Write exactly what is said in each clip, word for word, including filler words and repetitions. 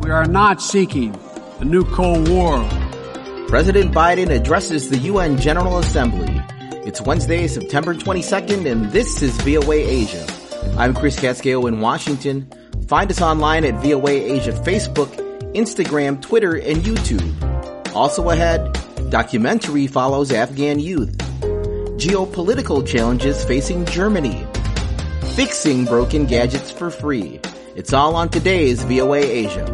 We are not seeking a new Cold War. President Biden addresses the U N General Assembly. It's Wednesday, September twenty-second, and this is V O A Asia. I'm Chris Cascale in Washington. Find us online at V O A Asia Facebook, Instagram, Twitter, and YouTube. Also ahead, documentary follows Afghan youth. Geopolitical challenges facing Germany. Fixing broken gadgets for free. It's all on today's V O A Asia.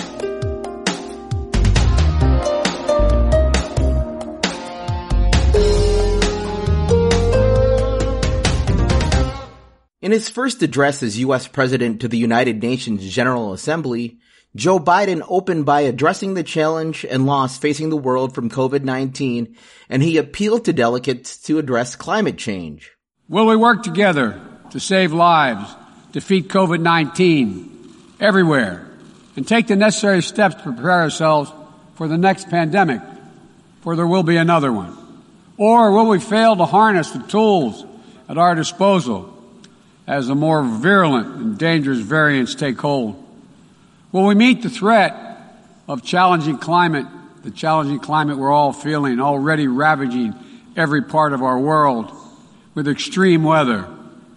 In his first address as U S President to the United Nations General Assembly, Joe Biden opened by addressing the challenge and loss facing the world from covid nineteen, and he appealed to delegates to address climate change. Will we work together to save lives, defeat covid nineteen everywhere, and take the necessary steps to prepare ourselves for the next pandemic, for there will be another one? Or will we fail to harness the tools at our disposal as the more virulent and dangerous variants take hold? Will we meet the threat of challenging climate, the challenging climate we're all feeling, already ravaging every part of our world with extreme weather?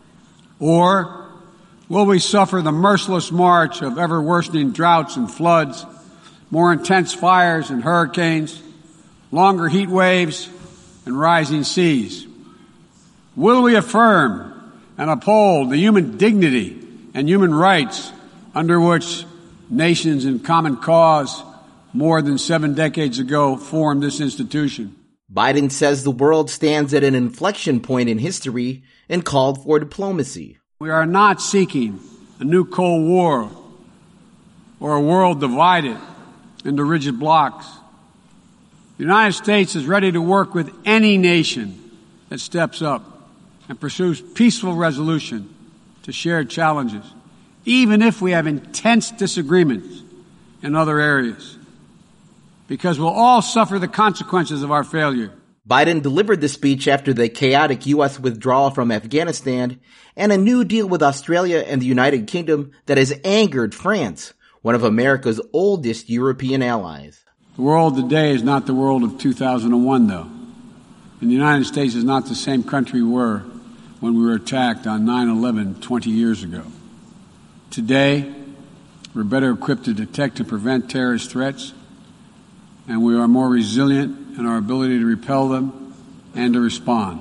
Or will we suffer the merciless march of ever-worsening droughts and floods, more intense fires and hurricanes, longer heat waves, and rising seas? Will we affirm and uphold the human dignity and human rights under which nations in common cause more than seven decades ago formed this institution? Biden says the world stands at an inflection point in history and called for diplomacy. We are not seeking a new Cold War or a world divided into rigid blocks. The United States is ready to work with any nation that steps up and pursues peaceful resolution to shared challenges, even if we have intense disagreements in other areas, because we'll all suffer the consequences of our failure. Biden delivered the speech after the chaotic U S withdrawal from Afghanistan and a new deal with Australia and the United Kingdom that has angered France, one of America's oldest European allies. The world today is not the world of two thousand one, though. And the United States is not the same country we were when we were attacked on nine eleven twenty years ago. Today, we're better equipped to detect and prevent terrorist threats, and we are more resilient in our ability to repel them and to respond.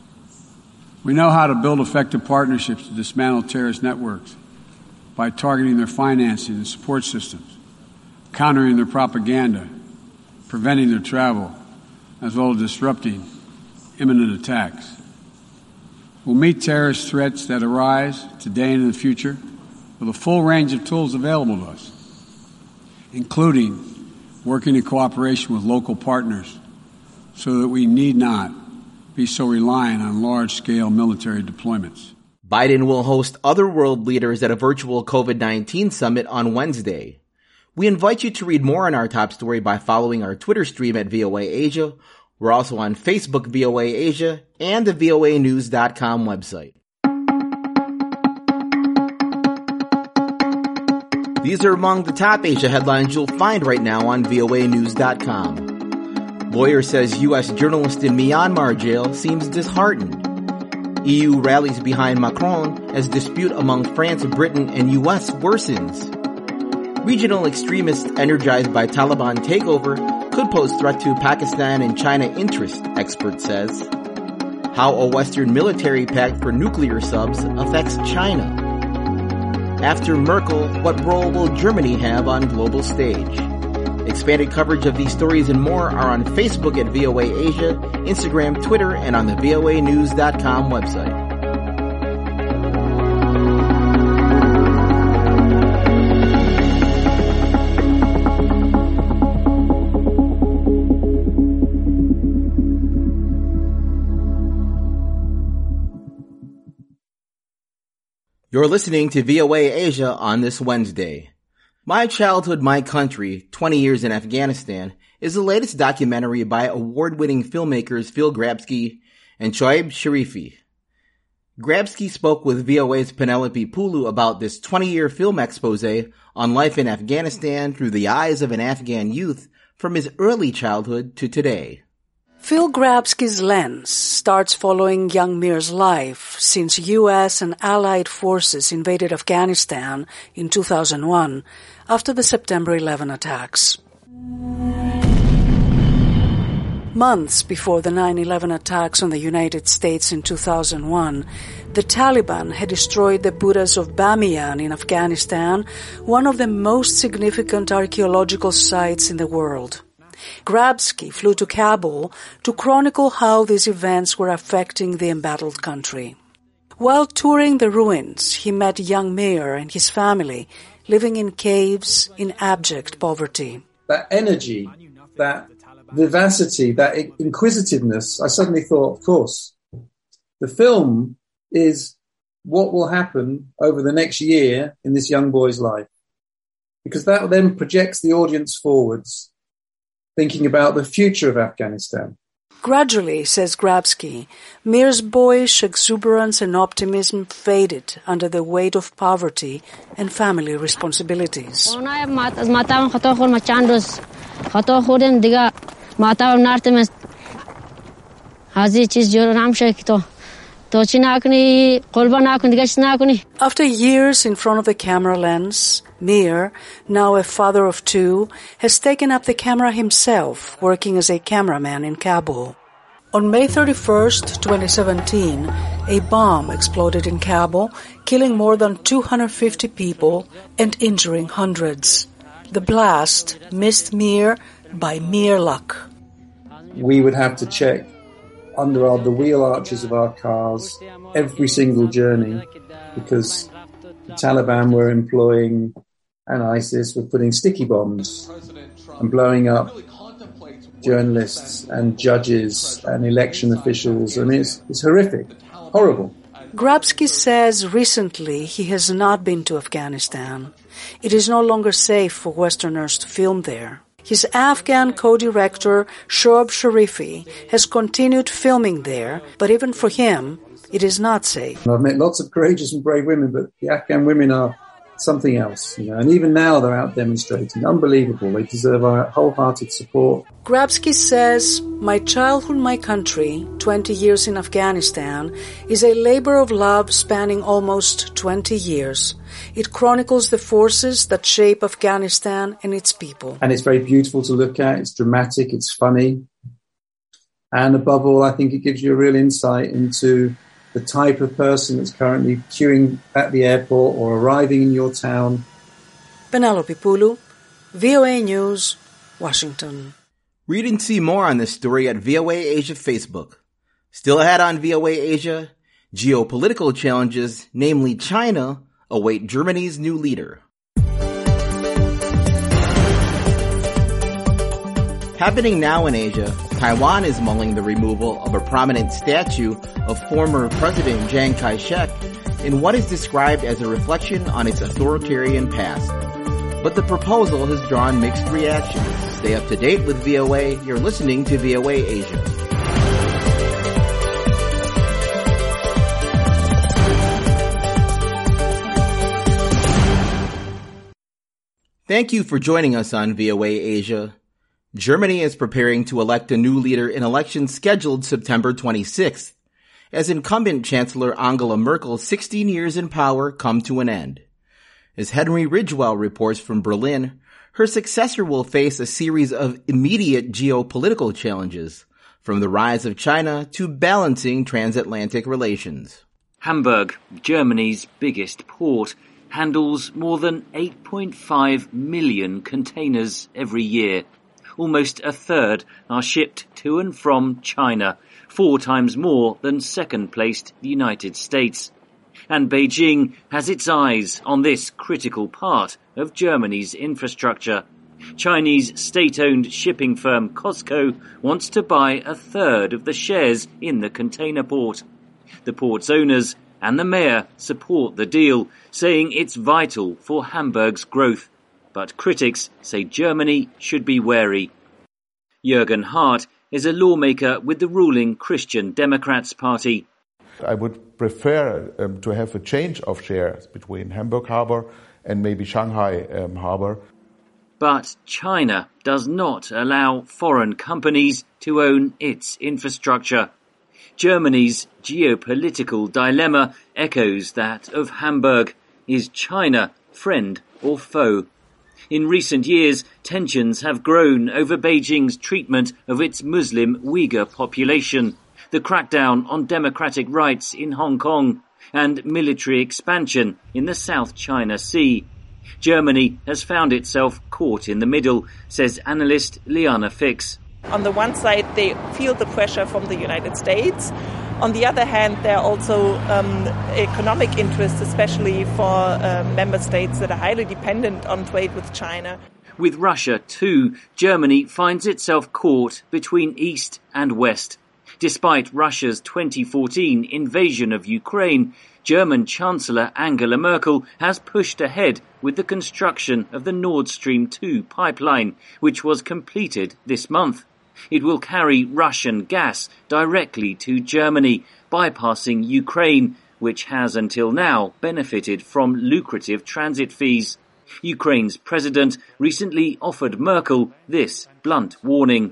We know how to build effective partnerships to dismantle terrorist networks by targeting their financing and support systems, countering their propaganda, preventing their travel, as well as disrupting imminent attacks. We'll meet terrorist threats that arise today and in the future with a full range of tools available to us, including working in cooperation with local partners so that we need not be so reliant on large-scale military deployments. Biden will host other world leaders at a virtual covid nineteen summit on Wednesday. We invite you to read more on our top story by following our Twitter stream at V O A Asia. We're also on Facebook, V O A Asia, and the V O A news dot com website. These are among the top Asia headlines you'll find right now on V O A news dot com. Lawyer says U S journalist in Myanmar jail seems disheartened. E U rallies behind Macron as dispute among France, Britain, and U S worsens. Regional extremists energized by Taliban takeover could pose threat to Pakistan and China interest, expert says. How a Western military pact for nuclear subs affects China. After Merkel, what role will Germany have on global stage? Expanded coverage of these stories and more are on Facebook at V O A Asia, Instagram, Twitter, and on the V O A news dot com website. You're listening to V O A Asia on this Wednesday. My Childhood, My Country, twenty years in Afghanistan is the latest documentary by award-winning filmmakers Phil Grabsky and Shoaib Sharifi. Grabsky spoke with V O A's Penelope Pulu about this twenty-year film expose on life in Afghanistan through the eyes of an Afghan youth from his early childhood to today. Phil Grabsky's lens starts following young Mir's life since U S and Allied forces invaded Afghanistan in two thousand one after the September eleventh attacks. Months before the nine eleven attacks on the United States in two thousand one, the Taliban had destroyed the Buddhas of Bamiyan in Afghanistan, one of the most significant archaeological sites in the world. Grabsky flew to Kabul to chronicle how these events were affecting the embattled country. While touring the ruins, he met young Mir and his family living in caves in abject poverty. That energy, that vivacity, that inquisitiveness, I suddenly thought, of course, the film is what will happen over the next year in this young boy's life. Because that then projects the audience forwards, thinking about the future of Afghanistan. Gradually, says Grabsky, Mir's boyish exuberance and optimism faded under the weight of poverty and family responsibilities. After years in front of the camera lens, Mir, now a father of two, has taken up the camera himself, working as a cameraman in Kabul. On May thirty-first, twenty seventeen, a bomb exploded in Kabul, killing more than two hundred fifty people and injuring hundreds. The blast missed Mir by mere luck. We would have to check under our, the wheel arches of our cars every single journey because the Taliban were employing and ISIS were putting sticky bombs and blowing up journalists and judges and election officials. I mean, it's, it's horrific, horrible. Grabsky says recently he has not been to Afghanistan. It is no longer safe for Westerners to film there. His Afghan co-director, Shoaib Sharifi, has continued filming there, but even for him, it is not safe. I've met lots of courageous and brave women, but the Afghan women are something else, you know. And even now they're out demonstrating. Unbelievable. They deserve our wholehearted support. Grabsky says, "My childhood, my country, twenty years in Afghanistan, is a labor of love spanning almost twenty years. It chronicles the forces that shape Afghanistan and its people." And it's very beautiful to look at. It's dramatic. It's funny. And above all, I think it gives you a real insight into the type of person that's currently queuing at the airport or arriving in your town. Penelope Pulu, V O A News, Washington. Read and see more on this story at V O A Asia Facebook. Still ahead on V O A Asia, geopolitical challenges, namely China, await Germany's new leader. Happening now in Asia, Taiwan is mulling the removal of a prominent statue of former President Chiang Kai-shek in what is described as a reflection on its authoritarian past. But the proposal has drawn mixed reactions. Stay up to date with V O A. You're listening to V O A Asia. Thank you for joining us on V O A Asia. Germany is preparing to elect a new leader in elections scheduled September twenty-sixth, as incumbent Chancellor Angela Merkel's sixteen years in power come to an end. As Henry Ridgewell reports from Berlin, her successor will face a series of immediate geopolitical challenges, from the rise of China to balancing transatlantic relations. Hamburg, Germany's biggest port, handles more than eight point five million containers every year. Almost a third are shipped to and from China, four times more than second-placed the United States. And Beijing has its eyes on this critical part of Germany's infrastructure. Chinese state-owned shipping firm COSCO wants to buy a third of the shares in the container port. The port's owners and the mayor support the deal, saying it's vital for Hamburg's growth. But critics say Germany should be wary. Jürgen Hart is a lawmaker with the ruling Christian Democrats Party. I would prefer um, to have a change of shares between Hamburg Harbor and maybe Shanghai um, Harbor. But China does not allow foreign companies to own its infrastructure. Germany's geopolitical dilemma echoes that of Hamburg. Is China friend or foe? In recent years, tensions have grown over Beijing's treatment of its Muslim Uyghur population, the crackdown on democratic rights in Hong Kong, and military expansion in the South China Sea. Germany has found itself caught in the middle, says analyst Liana Fix. On the one side, they feel the pressure from the United States. On the other hand, there are also um, economic interests, especially for uh, member states that are highly dependent on trade with China. With Russia, too, Germany finds itself caught between East and West. Despite Russia's twenty fourteen invasion of Ukraine, German Chancellor Angela Merkel has pushed ahead with the construction of the Nord Stream two pipeline, which was completed this month. It will carry Russian gas directly to Germany, bypassing Ukraine, which has until now benefited from lucrative transit fees. Ukraine's president recently offered Merkel this blunt warning.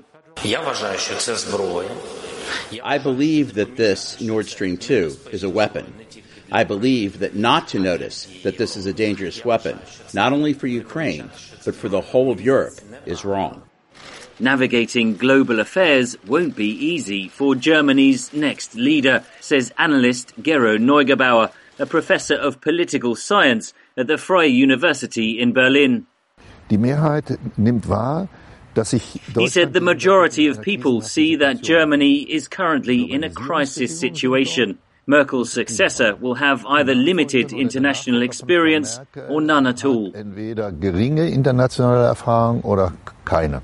I believe that this Nord Stream two is a weapon. I believe that not to notice that this is a dangerous weapon, not only for Ukraine, but for the whole of Europe, is wrong. Navigating global affairs won't be easy for Germany's next leader, says analyst Gero Neugebauer, a professor of political science at the Freie University in Berlin. Die Mehrheit nimmt wahr, dass sich He said the majority of people see that Germany is currently in a crisis situation. Merkel's successor will have either limited international experience or none at all. Entweder geringe internationale Erfahrung oder keine.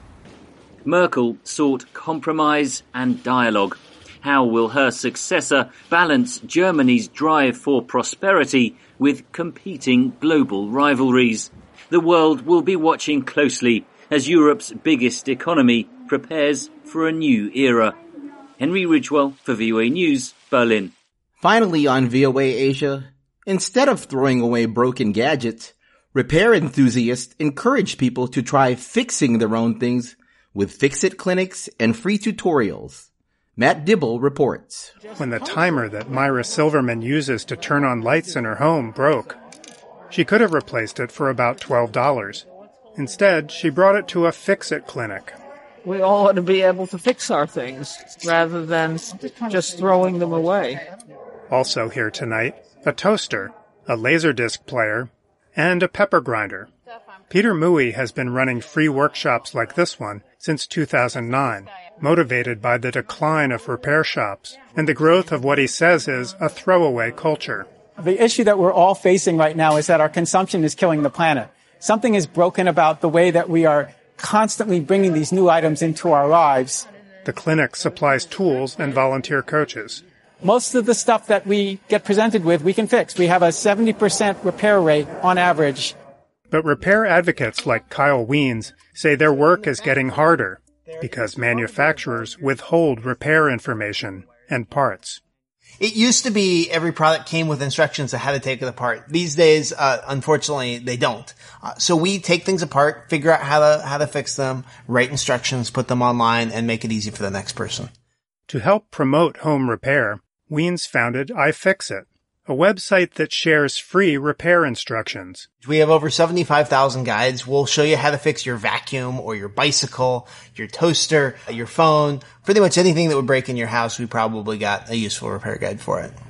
Merkel sought compromise and dialogue. How will her successor balance Germany's drive for prosperity with competing global rivalries? The world will be watching closely as Europe's biggest economy prepares for a new era. Henry Ridgewell for V O A News, Berlin. Finally on V O A Asia, instead of throwing away broken gadgets, repair enthusiasts encourage people to try fixing their own things with fix-it clinics and free tutorials. Matt Dibble reports. When the timer that Myra Silverman uses to turn on lights in her home broke, she could have replaced it for about twelve dollars. Instead, she brought it to a fix-it clinic. We all ought to be able to fix our things rather than just throwing them away. Also here tonight, a toaster, a Laserdisc player, and a pepper grinder. Peter Mui has been running free workshops like this one since two thousand nine, motivated by the decline of repair shops and the growth of what he says is a throwaway culture. The issue that we're all facing right now is that our consumption is killing the planet. Something is broken about the way that we are constantly bringing these new items into our lives. The clinic supplies tools and volunteer coaches. Most of the stuff that we get presented with, we can fix. We have a seventy percent repair rate on average. But repair advocates like Kyle Wiens say their work is getting harder because manufacturers withhold repair information and parts. It used to be every product came with instructions on how to take it apart. These days, uh, unfortunately, they don't. Uh, so we take things apart, figure out how to how to fix them, write instructions, put them online, and make it easy for the next person. To help promote home repair, Wiens founded iFixit, a website that shares free repair instructions. We have over seventy-five thousand guides. We'll show you how to fix your vacuum or your bicycle, your toaster, your phone, pretty much anything that would break in your house. We probably got a useful repair guide for it.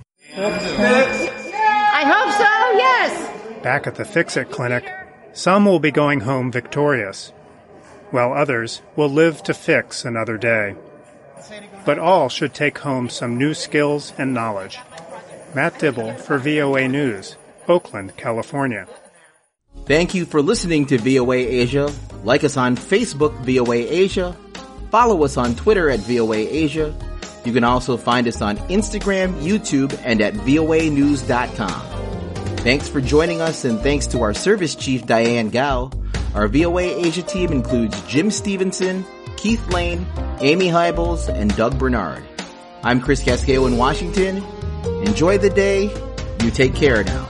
I hope so, yes! Back at the Fix-It clinic, some will be going home victorious, while others will live to fix another day. But all should take home some new skills and knowledge. Matt Dibble for V O A News, Oakland, California. Thank you for listening to V O A Asia. Like us on Facebook, V O A Asia. Follow us on Twitter at V O A Asia. You can also find us on Instagram, YouTube, and at V O A news dot com. Thanks for joining us, and thanks to our service chief, Diane Gao. Our V O A Asia team includes Jim Stevenson, Keith Lane, Amy Hybels, and Doug Bernard. I'm Chris Casquejo in Washington. Enjoy the day. You take care now.